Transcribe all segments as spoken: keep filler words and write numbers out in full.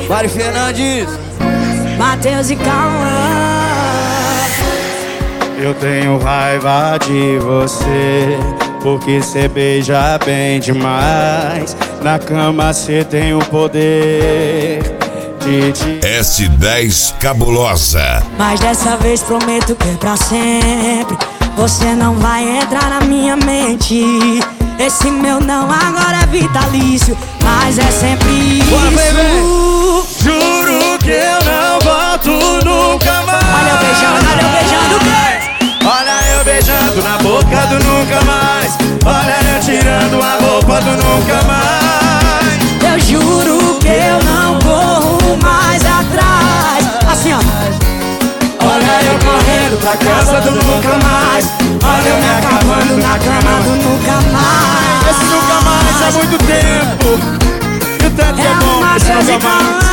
Mari Fernandes, Matheus e Cauã. Eu tenho raiva de você, porque cê beija bem demais. Na cama cê tem o poder de te... S dez Cabulosa. Mas dessa vez prometo que é pra sempre. Você não vai entrar na minha mente. Esse meu não agora é vitalício, mas é sempre isso. Bora, baby. Juro que eu não volto nunca mais. Olha eu beijando, olha eu beijando o quê? Olha eu beijando na boca do nunca mais. Olha eu tirando a roupa do nunca mais. Eu juro que eu não corro mais atrás. Assim ó. Olha eu correndo pra casa do nunca mais. Olha eu me acabando na cama do nunca mais. Esse nunca mais há muito tempo. E o tanto que é bom esse nunca mais.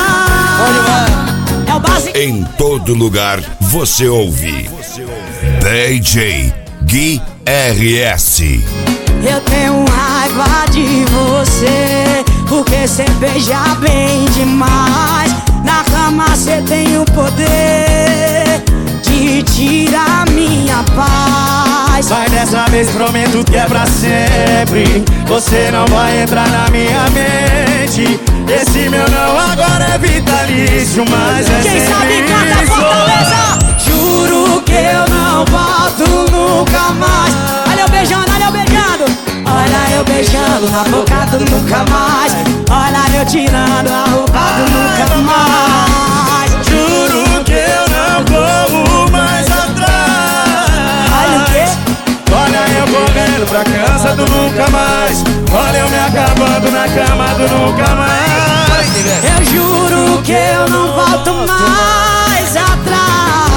É o básico. Em todo lugar você ouve D J Gui R S. Eu tenho raiva de você, porque cê beija bem demais. Na cama cê tem o poder de tirar minha paz. Mas dessa vez prometo que é pra sempre. Você não vai entrar na minha mente. Esse meu não agora é vitalício, mas é Quem sempre sabe canta isso. Fortaleza. Juro que eu não volto nunca mais. Olha eu beijando, olha eu beijando. Olha eu beijando na boca do nunca mais. Olha eu tirando a roupa do nunca mais. Juro que eu não corro mais atrás. Olha o quê? Olha eu correndo pra casa do nunca mais. Olha eu me acabando na cama do nunca mais. Eu juro que eu não volto mais atrás.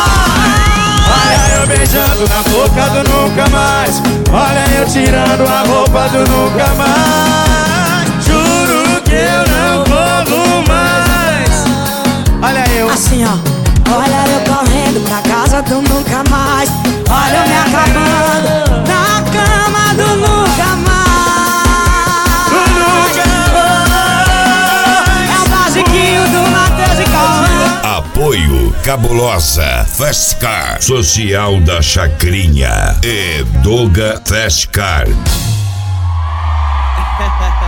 Olha eu beijando na boca do nunca mais. Olha eu tirando a roupa do nunca mais. Juro que eu não corro mais. Olha eu. Assim ó. Olha eu correndo pra casa do nunca mais. Olha eu me acabando na cama do nunca mais. É o basiquinho do Matheus e Cauã. Apoio Cabulosa Fast Car, Social da Chacrinha e Doga Fast Car.